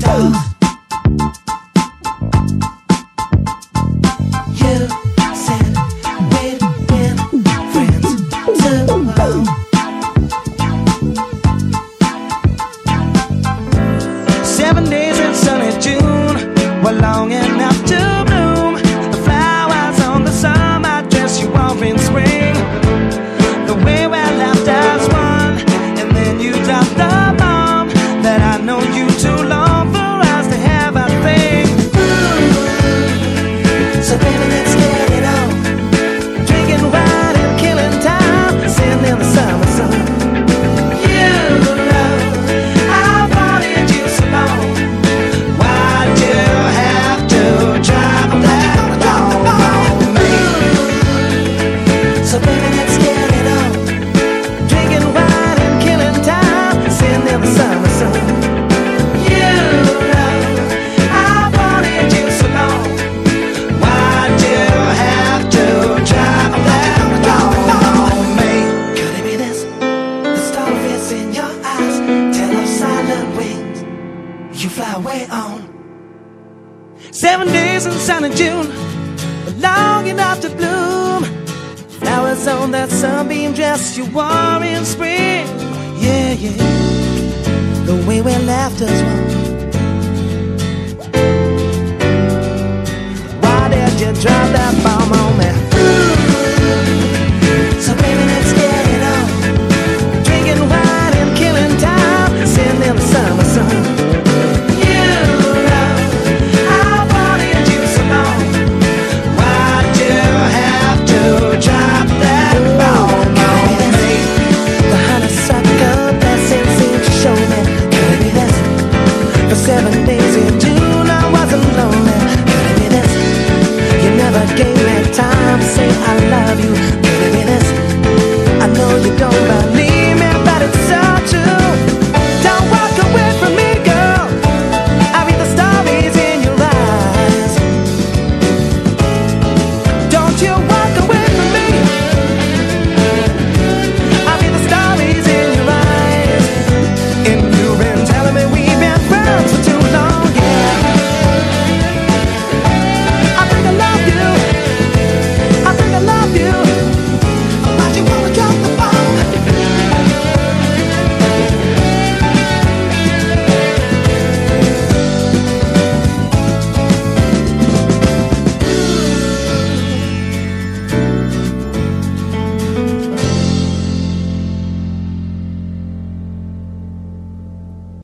dog. You said we'd been friends too long. 7 days in sunny June were long enough to bloom. The flowers on the summer dress you wore in spring. The way we laughed as one, and then you dropped the bomb that I know you too long for us to have a thing. So baby, let's get it on. Drinking wine and killing time, sitting in the summer sun. You know I've wanted you so long. Why'd you have to drop that bomb on me? So baby, let's get it on. Drinking wine and killing time, sitting in the summer sun. You know I've wanted you so long. Why'd you have to drop that bomb on me? Could it be this? The starfish in your eyes tell of silent wings you fly away on. 7 days in sunny June, but long enough to bloom. Flowers on that sunbeam dress you wore in spring. Yeah, yeah. The way we laughed as one. Why did you drop that bomb on me? So baby, let's get it on. Drinking wine and killing time, sitting in the summer sun. You know I wanted you so long. Why'd you have to drop that bomb on me? The honeysuckle blessing seemed to show me. Could it be this? For 7 days in June